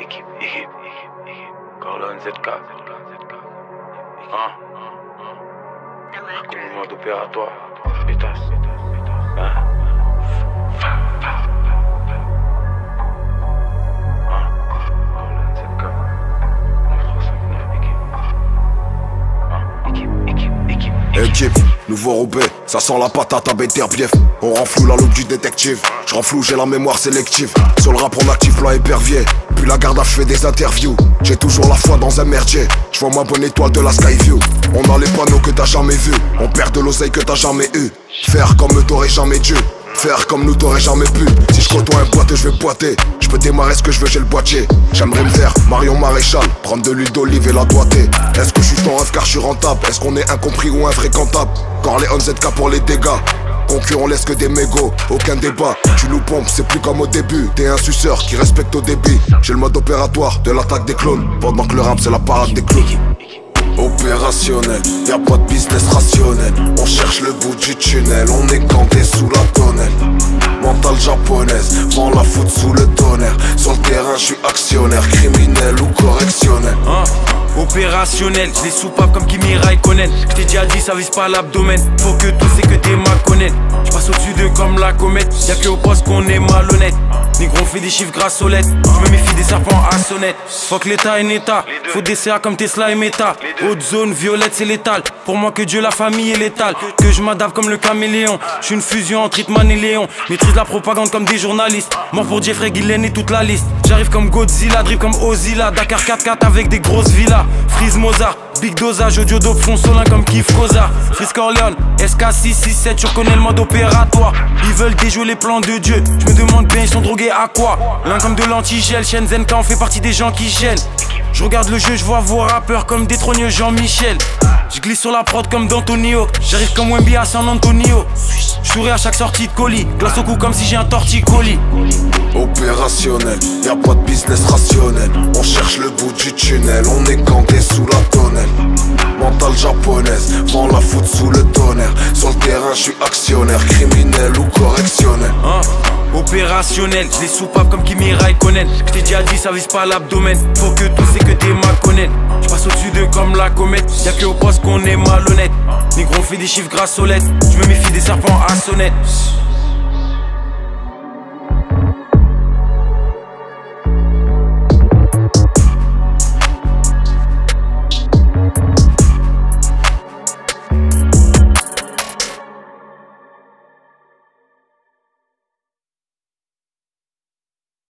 Corleone ZK. Comme le mode opératoire. Pétasse. Corleone ZK. 939 Équipe, nouveau Roubaix, ça sent la patate à Beterbiev. On renfloue la loupe du détective. Je renfloue, j'ai la mémoire sélective. Sur le rap on active plan épervier. Puis la garde à je fais des interviews. J'ai toujours la foi dans un merdier. Je vois ma bonne étoile de la Skyview. On a les panneaux que t'as jamais vus. On perd de l'oseille que t'as jamais eu. Faire comme eux t'aurais jamais dû. Faire comme nous t'aurais jamais pu. Si je côtoie un boiteux je vais boiter. Je peux démarrer ce que je veux j'ai le boîtier. J'aimerais me faire Marion Maréchal, prendre de l'huile d'olive et la doigter. Est-ce que je suis ton rêve car je suis rentable? Est-ce qu'on est incompris ou infréquentable? Corleone ZK pour les dégâts. Concurrent laisse que des mégots, aucun débat. Tu nous pompes, c'est plus comme au début. T'es un suceur qui respecte au débit. J'ai le mode opératoire de l'attaque des clones. Pendant que le rap c'est la parade des clowns. Opérationnel, y'a pas de business rationnel. On cherche le bout du tunnel, on est campé sous la tonnelle. Mentale japonaise, vend la foot sous le tonnerre. Sur le terrain, je suis actionnaire, criminel ou correctionnel. Opérationnel, je les soupape comme Kimi Raikkonen. J't'ai déjà dit, ça vise pas l'abdomen. Faut que tout c'est que des maconnettes. J'passe au-dessus d'eux comme la comète. Y'a que au poste qu'on est malhonnête. Négro on fait des chiffres grâce aux lettres. J'me méfie des serpents à sonnette. Fuck l'état et Neta. Faut des CA comme Tesla et Meta. Haute zone, violette c'est létal. Pour moi que Dieu, la famille est létale. Que je m'adapte comme le caméléon. J'suis une fusion entre Hitman et Léon. Maîtrise la propagande comme des journalistes. Mort pour Jeffrey Gillen et toute la liste. J'arrive comme Godzilla, drip comme Ozilla. Dakar 4x4 avec des grosses villas. Freeze Mozart, big dosage, audio dope, fond solin comme Kif Koza. Freeze Corleone, SK667, tu reconnais le mode opératoire. Ils veulent déjouer les plans de Dieu. Je me demande bien, ils sont drogués à quoi? L'un comme de l'antigel, Shenzhen quand on fait partie des gens qui gênent. Je regarde le jeu, je vois vos rappeurs comme des trogneux Jean-Michel. Je glisse sur la prod comme d'Antonio. J'arrive comme Wemby à San Antonio. Je souris à chaque sortie de colis. Glace au cou comme si j'ai un torticolis. Opérationnel, y'a pas de business rationnel. On cherche le bout du tunnel, on est campé sous la tonnelle. Mentale japonaise, vend la foot sous le tonnerre. Sur le terrain, je suis actionnaire, criminel ou correctionnel. Opérationnel, je les soupape comme Kimi Raikkonen. J't'ai déjà dit, ça vise pas l'abdomen. Faut que tout c'est que des maconnettes. J'passe au-dessus d'eux comme la comète. Y'a que au poste qu'on est malhonnête. Négro on fait des chiffres grâce aux lettres. J'me méfie des serpents à sonnette.